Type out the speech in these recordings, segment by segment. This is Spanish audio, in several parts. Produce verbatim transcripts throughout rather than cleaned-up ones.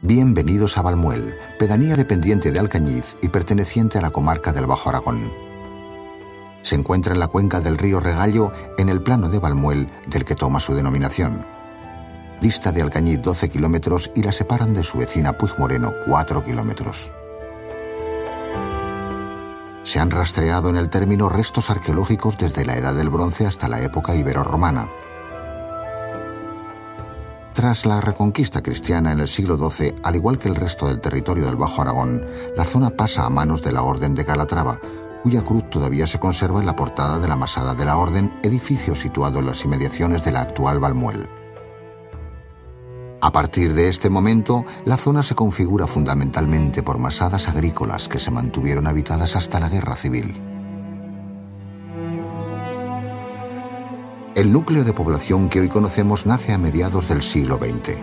Bienvenidos a Valmuel, pedanía dependiente de Alcañiz y perteneciente a la comarca del Bajo Aragón. Se encuentra en la cuenca del río Regallo, en el plano de Valmuel, del que toma su denominación. Dista de Alcañiz doce kilómetros y la separan de su vecina Puigmoreno cuatro kilómetros. Se han rastreado en el término restos arqueológicos desde la Edad del Bronce hasta la época ibero-romana. Tras la reconquista cristiana en el siglo doce, al igual que el resto del territorio del Bajo Aragón, la zona pasa a manos de la Orden de Calatrava, cuya cruz todavía se conserva en la portada de la Masada de la Orden, edificio situado en las inmediaciones de la actual Valmuel. A partir de este momento, la zona se configura fundamentalmente por masadas agrícolas que se mantuvieron habitadas hasta la Guerra Civil. El núcleo de población que hoy conocemos nace a mediados del siglo veinte.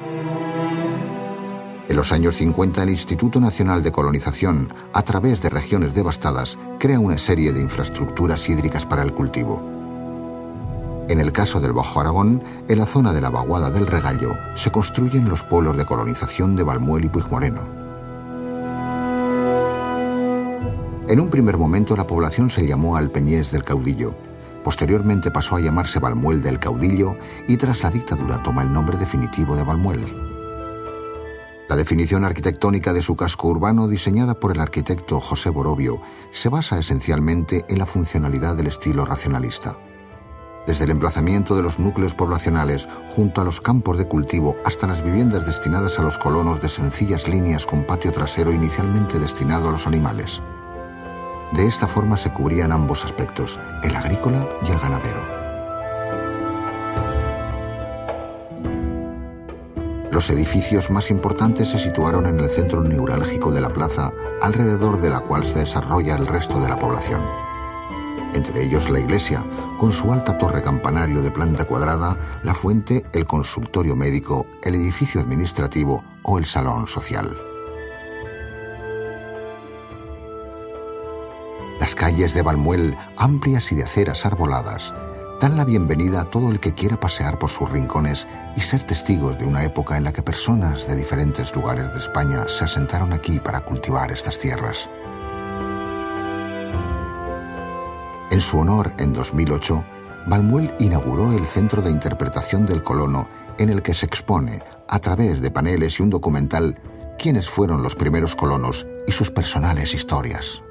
En los años cincuenta, el Instituto Nacional de Colonización, a través de regiones devastadas, crea una serie de infraestructuras hídricas para el cultivo. En el caso del Bajo Aragón, en la zona de la vaguada del Regallo, se construyen los pueblos de colonización de Valmuel y Puigmoreno. En un primer momento, la población se llamó Alpeñés del Caudillo. Posteriormente pasó a llamarse Valmuel del Caudillo y tras la dictadura toma el nombre definitivo de Valmuel. La definición arquitectónica de su casco urbano, diseñada por el arquitecto José Borovio, se basa esencialmente en la funcionalidad del estilo racionalista. Desde el emplazamiento de los núcleos poblacionales, junto a los campos de cultivo, hasta las viviendas destinadas a los colonos de sencillas líneas con patio trasero inicialmente destinado a los animales. De esta forma se cubrían ambos aspectos, el agrícola y el ganadero. Los edificios más importantes se situaron en el centro neurálgico de la plaza, alrededor de la cual se desarrolla el resto de la población. Entre ellos la iglesia, con su alta torre campanario de planta cuadrada, la fuente, el consultorio médico, el edificio administrativo o el salón social. Las calles de Valmuel, amplias y de aceras arboladas, dan la bienvenida a todo el que quiera pasear por sus rincones y ser testigos de una época en la que personas de diferentes lugares de España se asentaron aquí para cultivar estas tierras. En su honor, en dos mil ocho, Valmuel inauguró el Centro de Interpretación del Colono, en el que se expone, a través de paneles y un documental, quiénes fueron los primeros colonos y sus personales historias.